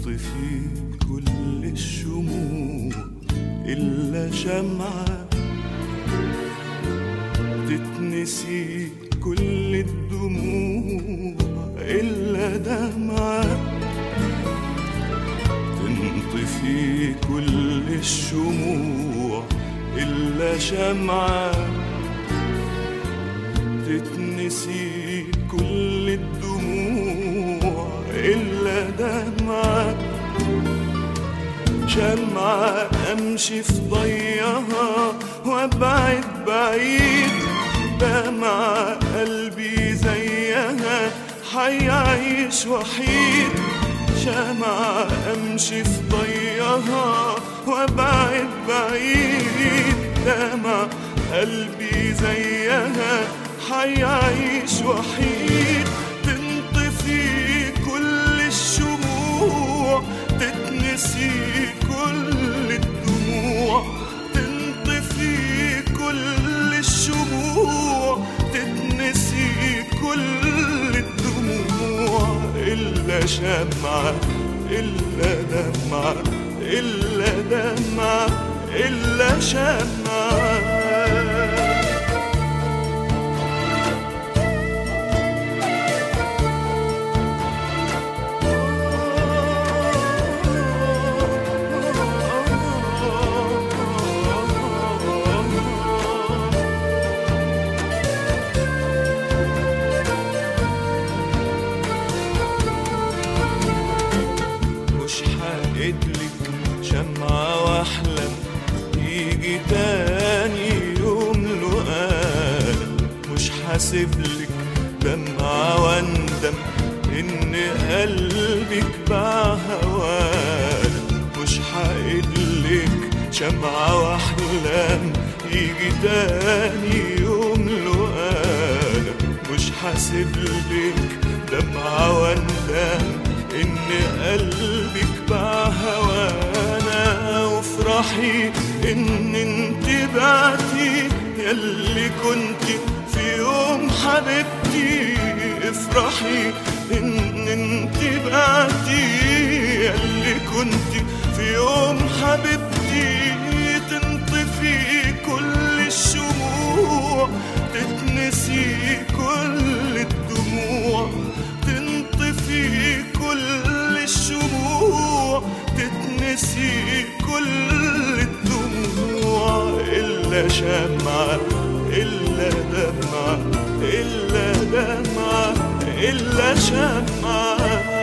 تنطفي كل الشموع إلا شمعة، تتنسي كل الدموع إلا دمعة، تنطفي كل الشموع إلا شمعة، تتنسي كل الدموع إلا دمعة، شمعة أمشي في ضيها وأبعد بعيد، دمعة قلبي زيها حيعيش وحيد، شمعة أمشي في ضيها وأبعد بعيد، دمعة قلبي زيها حيعيش وحيد، تنطفي كل الشموع، تتنسي كل الدموع، تنطفي كل الشموع، تتنسي كل الدموع إلا شمعة، إلا دمعة، إلا دمعة، إلا شمعة. مش هقدلك شمعة واحلم يجي تاني يوم لقاء، مش هسيبلك دمعة واندم إن قلبك باع هواك، مش هقدلك شمعة واحلم يجي تاني يوم لقاء، مش هسيبلك دمعة واندم إن قلبك باع هوانا، وافرحي إن انت بعتي ياللي كنت في يوم حبيبتي، افرحي إن انت بعتي ياللي كنت في يوم حبيبتي، تنطفي كل الشموع، تتنسي كل الدموع، تنطفي كل الشموع، تتنسي كل الدموع إلا شمعة، إلا دمعة، إلا دمعة، إلا شمعة.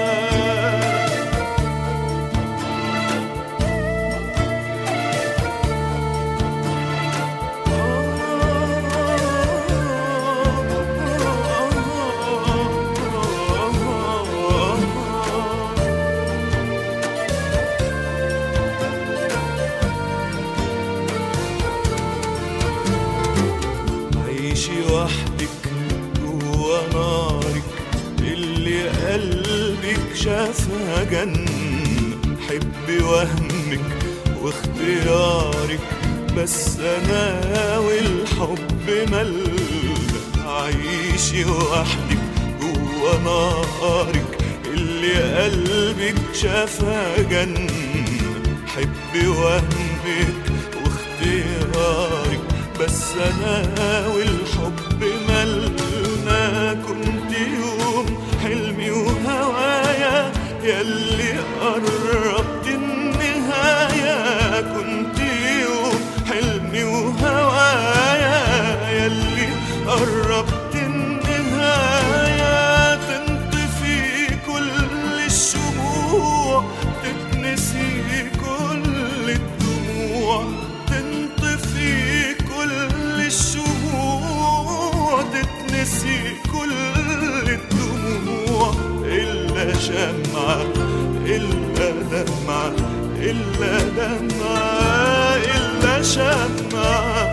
عيشي وحدك جوا نارك اللي قلبك شافها جنة، حبي وهمك واختيارك بس أنا والحب ملة، عيشي وحدك جوا نارك اللي قلبك شافها جنة، حبي وهمك واختيارك بس أنا والحب ملنا، كنت يوم حلمي وهوايا ياللي قربت النهاية، كنت يوم حلمي وهوايا ياللي قربت النهاية، تنطفي كل الشموع، تتنسي كل الدموع، تنطفي كل الشموع، تتنسي كل الدموع إلا شمعة، إلا دمعة، إلا دمعة، إلا شمعة.